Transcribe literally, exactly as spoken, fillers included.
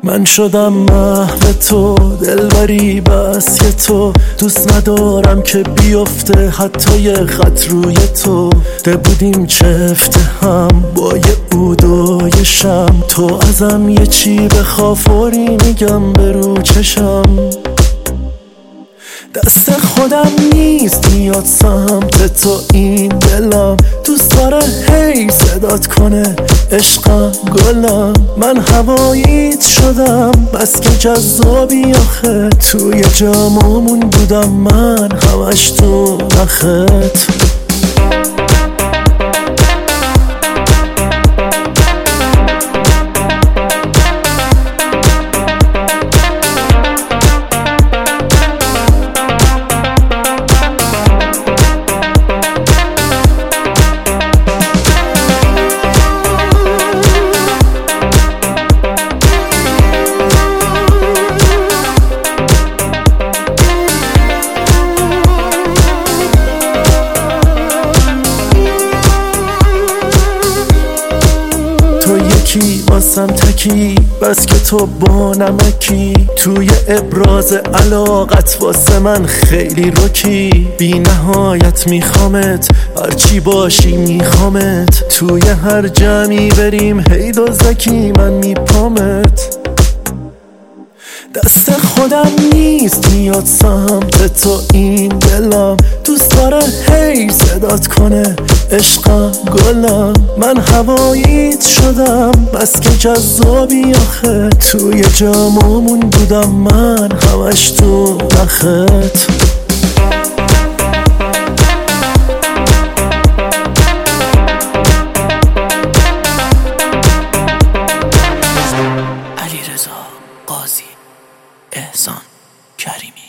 من شدم محو تو، دلبری بس که تو دوست ندارم که بیفته حتی یه خط روی تو. ده بودیم چفته هم با یه عود و یه شم، تو ازم یه چی بخوا فوری میگم به رو چشم. دست خودم نیست میاد سمت تو، این دلم دوست داره هی صدات کنه عشقم گلم. من هواییت شدم بس که جذابی آخه، توی جاممون بودم من همش تو نخت. یکی واسم تکی بس که تو با نمکی، توی ابراز علاقت واسه من خیلی رکی. بی نهایت میخوامت هرچی باشی میخوامت، توی هر جمعی بریم هی دزدکی من میپامت. دست خودم نیست میاد سمت تو، این دلم دوست داره هی صدات کنه عشقم گلم. من هواییت شدم بس که جذابی آخه، توی جاممون بودم من همش تو نخت. علیرضا قاضی، احسان کریمی.